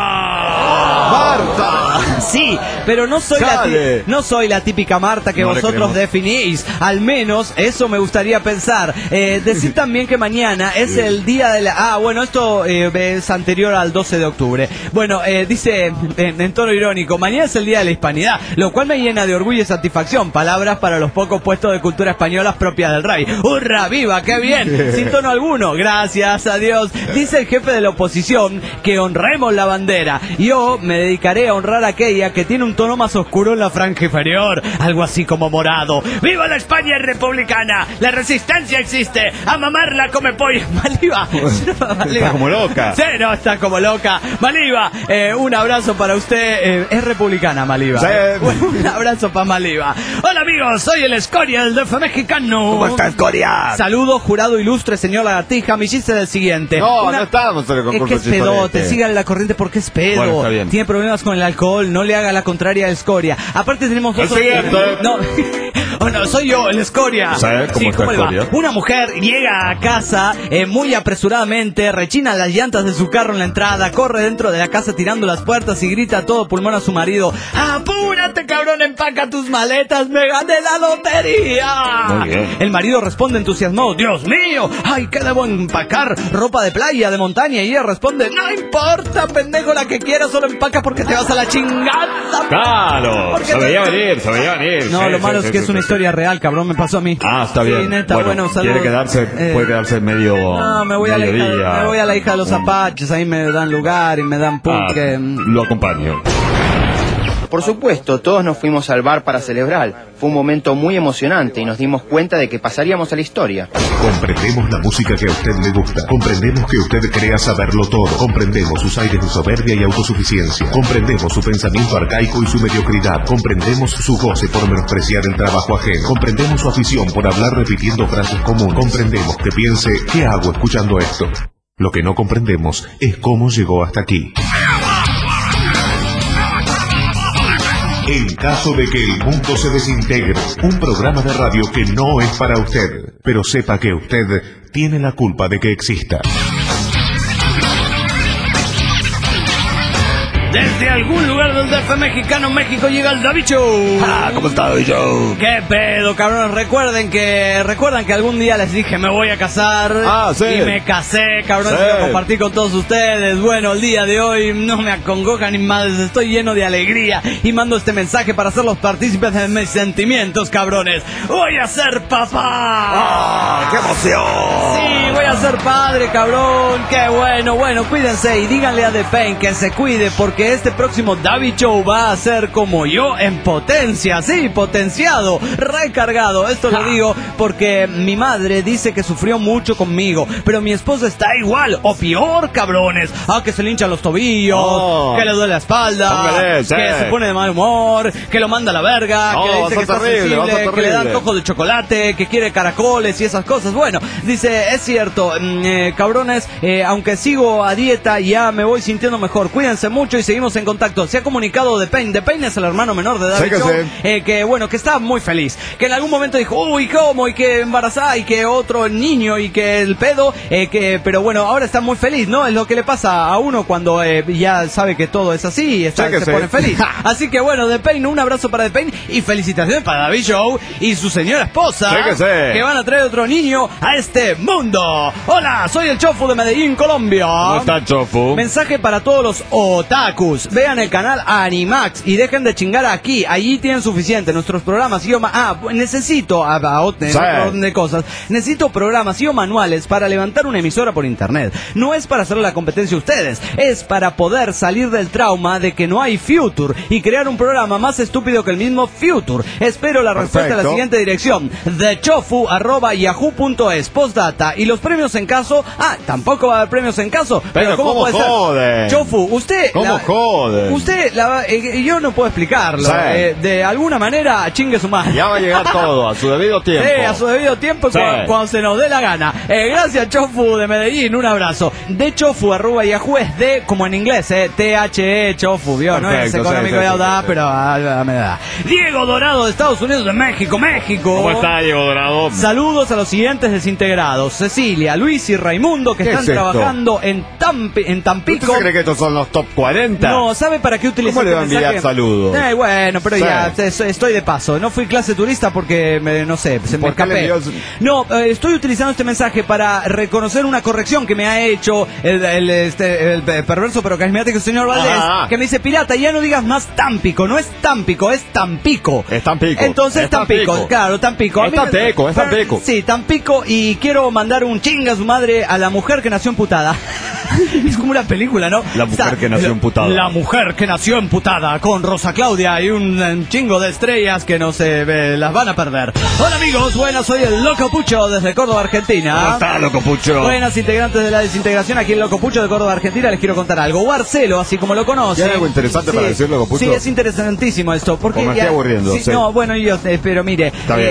Sí, pero no soy la típica Marta que vosotros definís. Al menos eso me gustaría pensar. Decir también que mañana es el día de la... bueno, esto es anterior al 12 de octubre. Bueno, dice en tono irónico, mañana es el día de la hispanidad, lo cual me llena de orgullo y satisfacción. Palabras para los pocos puestos de cultura españolas propias del rey. ¡Hurra, viva, qué bien! Sin tono alguno, gracias a Dios. Dice el jefe de la oposición que honremos la bandera. Yo me dedicaré a honrar a aquella que tiene un tono más oscuro en la franja inferior, algo así como morado. ¡Viva la España republicana! ¡La resistencia existe! ¡A mamarla come pollo! Maliva. Está como loca. Sí, no, está como loca. Maliva, un abrazo para usted. Es republicana, Maliva. Un abrazo para Maliva. Hola, amigos, soy el Escoria, el DF mexicano. ¿Cómo está, Escoria? Saludo, jurado ilustre, señor Lagartija. Mi chiste es el siguiente. No estábamos en el concurso. Es que es pedote, sígale la corriente porque es pedo. Bueno, está bien. Tiene problemas con el alcohol, no le haga la contraria a Escoria. Aparte tenemos dos... No, soy yo, el Escoria. ¿Sabes cómo le va? Una mujer llega a casa muy apresuradamente, rechina las llantas de su carro en la entrada, corre dentro de la casa tirando las puertas y grita a todo pulmón a su marido: ¡apúrate, cabrón, empaca tus maletas, me gané la lotería! Muy bien. El marido responde entusiasmado: ¡Dios mío! ¡Ay, qué debo empacar! Ropa de playa, de montaña. Y ella responde: ¡no importa, pendejo, la que quieras, solo empacas porque te vas a la chingada. Claro, se veía venir. No, lo malo es que es una historia real, cabrón, me pasó a mí. Ah, está bien. Sí, neta, bueno, quiere quedarse, puede quedarse medio. No, me voy a la hija de los Apaches, ahí me dan lugar y me dan pulque. Lo acompaño. Por supuesto, todos nos fuimos al bar para celebrar. Fue un momento muy emocionante y nos dimos cuenta de que pasaríamos a la historia. Comprendemos la música que a usted le gusta. Comprendemos que usted crea saberlo todo. Comprendemos sus aires de soberbia y autosuficiencia. Comprendemos su pensamiento arcaico y su mediocridad. Comprendemos su goce por menospreciar el trabajo ajeno. Comprendemos su afición por hablar repitiendo frases comunes. Comprendemos que piense, ¿qué hago escuchando esto? Lo que no comprendemos es cómo llegó hasta aquí. En caso de que el mundo se desintegre, un programa de radio que no es para usted, pero sepa que usted tiene la culpa de que exista. Desde algún lugar del DF mexicano, México, llega el David Show. ¿Cómo está David Show? ¿Qué pedo, cabrones? Recuerdan que algún día les dije me voy a casar. Sí. Y me casé, cabrones, y lo compartí con todos ustedes. Bueno, el día de hoy no me acongoja ni más, estoy lleno de alegría y mando este mensaje para hacerlos partícipes de mis sentimientos, cabrones. ¡Voy a ser papá! ¡Qué emoción! Sí, voy a ser padre, cabrón. ¡Qué bueno! Bueno, cuídense y díganle a The Pain que se cuide porque este próximo David Show va a ser como yo en potencia, sí, potenciado, recargado. Esto lo digo porque mi madre dice que sufrió mucho conmigo, pero mi esposa está igual o peor, cabrones. Que se le hinchan los tobillos, que le duele la espalda, que se pone de mal humor, que lo manda a la verga, que le dice que está sensible, que le da antojo de chocolate, que quiere caracoles y esas cosas. Bueno, dice, es cierto, cabrones, aunque sigo a dieta ya me voy sintiendo mejor. Cuídense mucho y seguimos en contacto. Se ha comunicado The Pain. The Pain es el hermano menor de David Show, que bueno, que está muy feliz, que en algún momento dijo, uy, ¿cómo? Y que embarazada, y que otro niño, y que el pedo, pero bueno, ahora está muy feliz, ¿no? Es lo que le pasa a uno cuando ya sabe que todo es así y se pone feliz. Así que bueno, The Pain, un abrazo para The Pain y felicitaciones para David Show y su señora esposa, que van a traer otro niño a este mundo. Hola, soy el Chofu de Medellín, Colombia. ¿Cómo está, Chofu? Mensaje para todos los otakus. Vean el canal Animax y dejen de chingar aquí. Allí tienen suficiente. Nuestros programas necesito orden de cosas. Necesito programas y o manuales para levantar una emisora por internet. No es para hacerle la competencia a ustedes, es para poder salir del trauma de que no hay Future y crear un programa más estúpido que el mismo Future. Espero la respuesta a la siguiente dirección: thechofu@yahoo.es. Postdata. Y los premios en caso, tampoco va a haber premios en caso. Pero ¿cómo puede ser? Chofu, usted ¿Cómo jode? Usted, yo no puedo explicarlo. De alguna manera, chingue su madre. Ya va a llegar todo a su debido tiempo. A su debido tiempo, cuando se nos dé la gana. Gracias, Chofu de Medellín, un abrazo. De Chofu@Yahoo es de, como en inglés, THE Chofu, ¿vio? No es económico de auda, pero me da. Diego Dorado de Estados Unidos de México. ¿Cómo está, Diego Dorado? Saludos a los siguientes desintegrados: Cecilia, Luis y Raimundo, que están trabajando en Tampico. ¿Usted cree que estos son los top 40? No, ¿sabe para qué utilizar? ¿Cómo le va a enviar saludos? Bueno, pero ya estoy de paso. No fui clase turista porque se me escapé. No, estoy utilizando este mensaje para reconocer una corrección que me ha hecho el perverso pero carismático señor Valdés, que me dice: pirata, ya no digas más Tampico, no es Tampico, es Tampico. Es Tampico. Entonces Tampico, claro, Tampico. Es Tampico. Sí, Tampico, y quiero mandar un chinga a su madre a la mujer que nació emputada. Es como una película, ¿no? La mujer que nació emputada. La mujer que nació emputada, con Rosa Claudia y un chingo de estrellas que no se las van a perder. Hola amigos, buenas, soy el Loco Pucho desde Córdoba, Argentina. ¿Cómo está, Loco Pucho? Buenas, integrantes de la desintegración, aquí en Loco Pucho de Córdoba, Argentina. Les quiero contar algo. Warcelo, así como lo conoce. ¿Hay algo interesante para decir, Loco Pucho? Sí, es interesantísimo esto. Porque me estoy aburriendo. No, bueno, pero mire,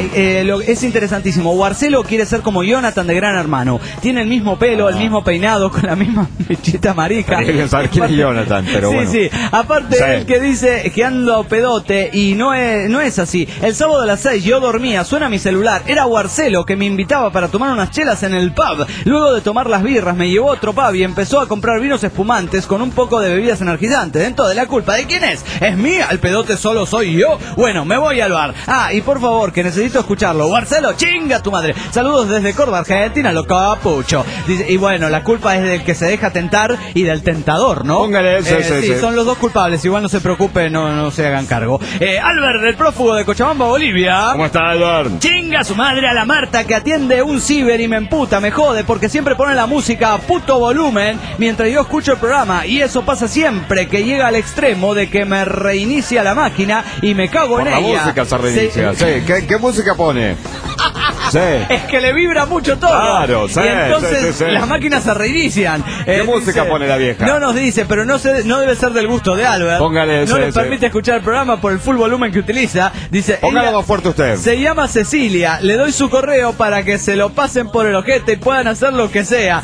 es interesantísimo. Warcelo quiere ser como Jonathan de Gran Hermano. Tiene el mismo pelo, el mismo peinado, con la misma mechita marica. Quería saber quién es Jonathan, pero bueno. Sí. Aparte, el que dice que ando pedote, y no es así. El sábado a las 6 yo dormía, suena mi celular. Era Warcelo que me invitaba para tomar unas chelas en el pub. Luego de tomar las birras, me llevó a otro pub y empezó a comprar vinos espumantes con un poco de bebidas energizantes. Entonces, ¿la culpa de quién es? ¿Es mía? ¿El pedote solo soy yo? Bueno, me voy al bar. Y por favor, que necesito escucharlo. Warcelo, chinga tu madre. Saludos desde Córdoba, Argentina, Loco Pucho. Dice, y bueno, la culpa es del que se deja deja tentar y del tentador, ¿no? Póngale ese. Sí, son los dos culpables, igual no se preocupe, no se hagan cargo. Albert, el prófugo de Cochabamba, Bolivia. ¿Cómo está, Albert? Chinga su madre a la Marta que atiende un ciber y me emputa, me jode, porque siempre pone la música a puto volumen mientras yo escucho el programa, y eso pasa siempre, que llega al extremo de que me reinicia la máquina y me cago en ella. La música se reinicia, sí. ¿Qué música pone? Sí. Es que le vibra mucho todo. Claro, sí, y entonces sí. las máquinas se reinician. ¿Qué música pone la vieja? No nos dice, pero no debe ser del gusto de Albert. Póngale no le permite escuchar el programa por el full volumen que utiliza. Dice, póngalo más fuerte usted. Se llama Cecilia, le doy su correo para que se lo pasen por el ojete y puedan hacer lo que sea.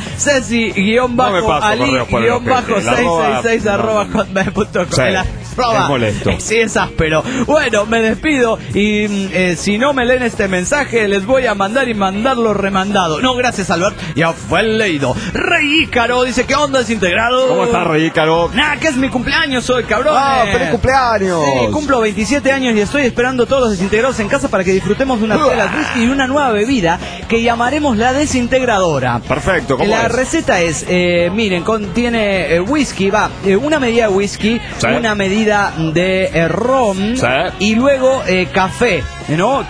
Ceci-Ali-666@hotmail.com. Es molesto. Sí, es áspero. Bueno, me despido y si no me leen este mensaje les voy a mandar y mandarlo remandado. No, gracias, Albert, ya fue leído. Rey Ícaro dice, ¿qué onda, desintegrado? ¿Cómo está, Rey Ícaro? Que es mi cumpleaños hoy, cabrón. ¡Feliz cumpleaños! Sí, cumplo 27 años y estoy esperando a todos los desintegrados en casa para que disfrutemos de unas telas whisky y una nueva bebida que llamaremos la desintegradora. Perfecto, ¿cómo La es? receta es, miren, contiene whisky, una medida de whisky, ¿sí? Una medida de rom, ¿sí? Y luego café, ¿no?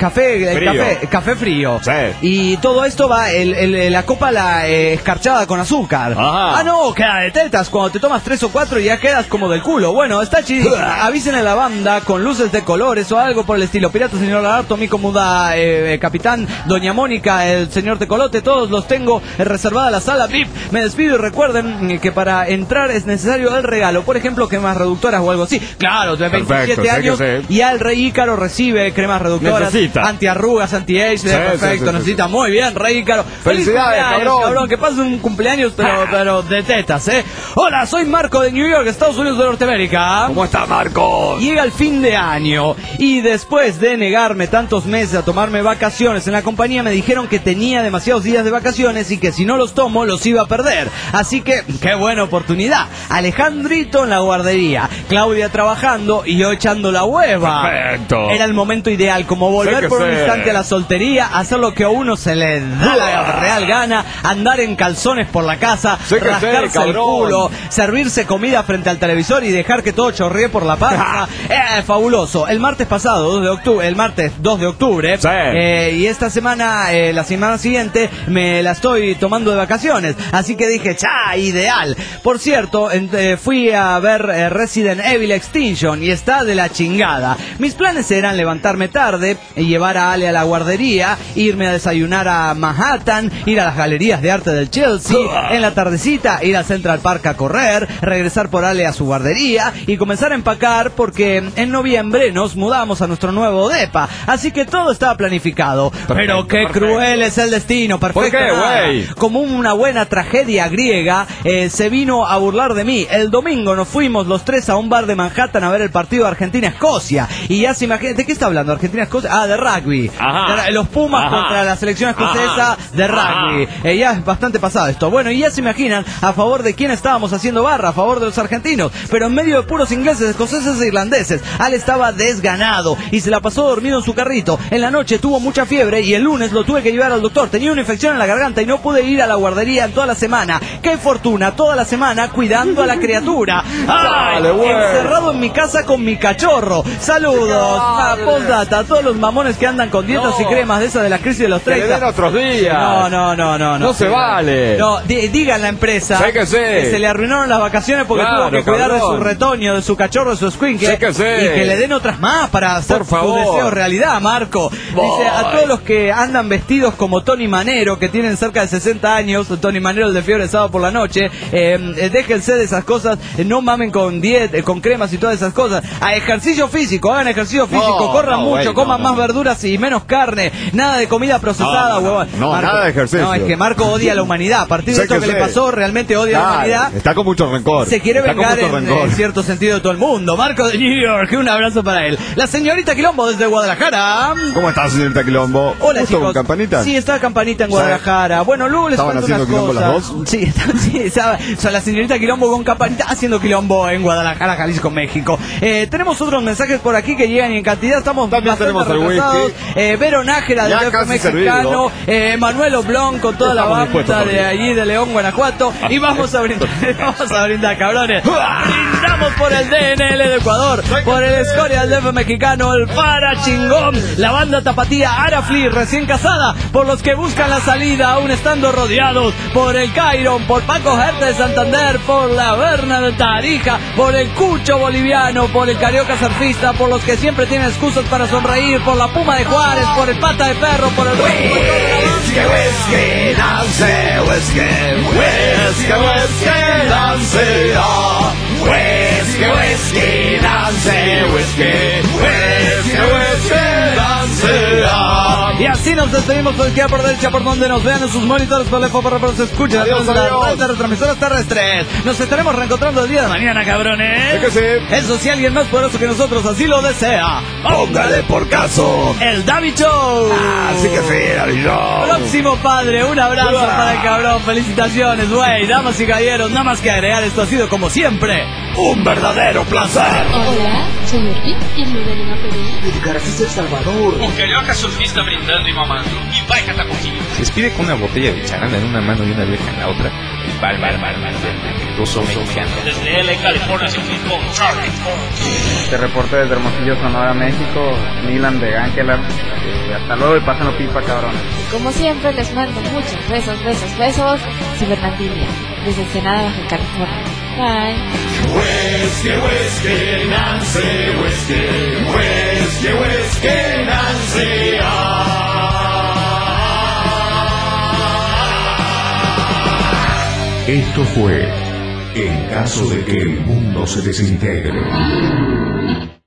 Café frío. Sí. Y todo esto va, la copa escarchada con azúcar. Ajá. No, queda de tetas. Cuando te tomas 3 o 4 ya quedas como del culo. Bueno, está chido. Avisen a la banda con luces de colores o algo por el estilo. Pirata, señor Lagarto, Mico Muda, Capitán, Doña Mónica, el señor Tecolote, todos los tengo reservada la sala VIP. Me despido y recuerden que para entrar es necesario el regalo. Por ejemplo, cremas reductoras o algo así. Claro, de 27 años ya el Rey Ícaro recibe cremas reductoras, antiarrugas, anti-age, perfecto, necesita. Muy bien, Rey Ícaro. Felicidades, cabrón. Que pase un cumpleaños, pero de tetas, Hola, soy Marco de New York, Estados Unidos de Norteamérica. ¿Cómo está, Marco? Llega el fin de año y después de negarme tantos meses a tomarme vacaciones en la compañía, me dijeron que tenía demasiados días de vacaciones y que si no los tomo los iba a perder. Así que, qué buena oportunidad. Alejandrito en la guardería, Claudia trabajando y yo echando la hueva. Perfecto. Era el momento ideal, como volver por un instante a la soltería, hacer lo que a uno se le da la real gana, andar en calzones por la casa, rascarse el culo, servirse comida frente al televisor y dejar que todo chorree por la panza. Fabuloso. El martes pasado, el martes 2 de octubre, y esta semana, la semana siguiente, me la estoy tomando de vacaciones. Así que dije, ideal. Por cierto, fui a ver Resident Evil Extinction y está de la chingada. Mis planes eran levantarme tarde, llevar a Ale a la guardería, irme a desayunar a Manhattan, ir a las galerías de arte del Chelsea, en la tardecita ir a Central Park a correr, regresar por Ale a su guardería y comenzar a empacar porque en noviembre nos mudamos a nuestro nuevo depa. Así que todo estaba planificado. Pero qué cruel es el destino. Perfecto. ¿Por qué, güey? Como una buena tragedia griega, se vino a burlar de mí. El domingo nos fuimos los tres a un bar de Manhattan a ver el partido de Argentina-Escocia. Y ya se imagina, ¿de qué está hablando? ¿Argentina-Escocia? De rugby. Los Pumas contra la selección escocesa de rugby. Ya es bastante pasado esto. Bueno, y ya se imaginan a favor de quién estábamos haciendo barra, a favor de los argentinos. Pero en medio de puros ingleses, escoceses e irlandeses. Ale estaba desganado y se la pasó dormido en su carrito. En la noche tuvo mucha fiebre y el lunes lo tuve que llevar al doctor. Tenía una infección en la garganta y no pude ir a la guardería en toda la semana. ¡Qué fortuna! Toda la semana cuidando a la criatura. Encerrado en mi casa con mi cachorro. Saludos. Postdata a todos los mamones que andan con dietas y cremas de esas de la crisis de los 30. Que le den otros días. No se vale. No, diga en la empresa que se le arruinaron las vacaciones porque tuvo que cuidar de su retoño, de su cachorro, de su escuincle. Y que le den otras más para hacer su deseo realidad, Marco. Dice a todos los que andan vestidos como Tony Manero, que tienen cerca de 60 años, Tony Manero, el de fiebre sábado por la noche, déjense de esas cosas, no mamen con dieta, con cremas y todas esas cosas. A ejercicio físico, hagan ejercicio físico, corran mucho, coman más verduras y menos carne, nada de comida procesada, huevón. Marco, nada de ejercicio. No, es que Marco odia a la humanidad. A partir de esto que le pasó, realmente odia a la humanidad. Está con mucho rencor. Se quiere vengar en cierto sentido de todo el mundo. Marco de New York, un abrazo para él. La señorita Quilombo desde Guadalajara. ¿Cómo estás, señorita Quilombo? Hola, chicos. ¿Con Campanita? Sí, estaba Campanita en Guadalajara. Bueno, luego les cuento unas cosas. ¿Estaban haciendo Quilombo las dos? Sí, la señorita Quilombo con Campanita haciendo Quilombo en Guadalajara, Jalisco, México. Tenemos otros mensajes por aquí que llegan y en cantidad estamos también tenemos el whisky. Vero Nájera del DF mexicano, Manuel Oblón con toda la banda de allí de León, Guanajuato. Y vamos a brindar, cabrones. Brindamos por el DNL de Ecuador, por el Escoria del DF mexicano, el Para Chingón, la banda tapatía Arafli, recién casada, por los que buscan la salida aún estando rodeados, por el Cairon, por Paco Gerte de Santander, por la Berna de Tarija, por el Cucho boliviano, por el Carioca surfista, por los que siempre tienen excusas para sonreír, por la Puma de Juárez, por el Pata de Perro, por el Whiskey, Nancy, whiskey, whiskey, whiskey, Nancy, whiskey, whiskey, Nancy, whiskey, whiskey, whiskey, Nancy. Y así nos despedimos por izquierda, por derecha, por donde nos vean en sus monitores, por lejos, por se escuchen las retransmisoras terrestres. Nos estaremos reencontrando el día de mañana, cabrones. Sí que sí. Eso si alguien más poderoso que nosotros así lo desea, póngale por caso. El David Show. Así que sí, David Show. Próximo padre, un abrazo para el cabrón. Felicitaciones, güey. Damas y caballeros, nada más que agregar, esto ha sido como siempre un verdadero placer. Hola, señor Rick, ¿quién vive en una pelea? El García El Salvador. Un carioca surfista brindando y mamando. Y vai catacoquillo. Se despide con una botella de charanda en una mano y una vieja en la otra. El bal, dos mexicanos. Desde L.A., California, se con Charlie. Te reporte desde Hermosillo, Sonora, México, Milan de Ángela. Hasta luego y pásenlo pipa, cabrones. Como siempre, les mando muchos besos. Cibernatindia, desde Ensenada, Baja California. Bye. Whiskey, whiskey, Nancy, whiskey, whiskey, whiskey, Nancy. Esto fue En caso de que el mundo se desintegre.